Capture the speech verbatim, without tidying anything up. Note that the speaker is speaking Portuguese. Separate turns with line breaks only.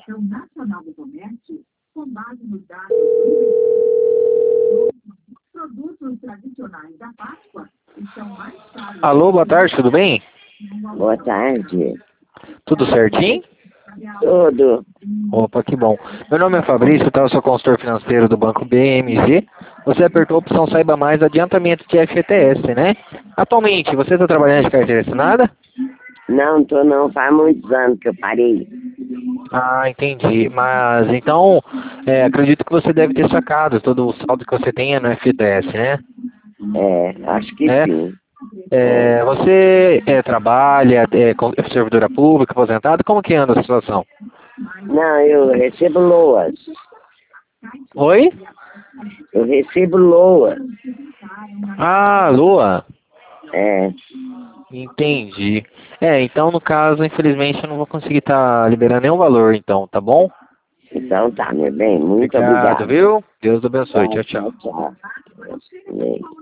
Associação Nacional do Comércio, com base nos dados dos produtos tradicionais da Páscoa, estão mais caros.
Alô, boa tarde, tudo bem?
Boa tarde.
Tudo certinho?
Tudo.
Opa, que bom. Meu nome é Fabrício, tá? Eu sou consultor financeiro do Banco B M G. Você apertou a opção Saiba Mais, adiantamento de F G T S, né? Atualmente, você está trabalhando de carteira assinada?
Não, tô não. Faz muitos anos que eu parei.
Ah, entendi. Mas, então, é, acredito que você deve ter sacado todo o saldo que você tenha no F G T S, né?
É, acho que
É.
sim.
É, você é, trabalha, é, com- é servidora pública, aposentada? Como que anda a situação?
Não, eu recebo loas.
Oi?
Eu recebo loas.
Ah, Lua.
É,
Entendi. É, então no caso, infelizmente, eu não vou conseguir estar liberando nenhum valor, então, tá bom?
então tá, meu bem. Muito
Obrigado,
obrigado.
viu? Deus abençoe.
Tá,
Tchau,
tchau,
tchau.
tchau. Bem.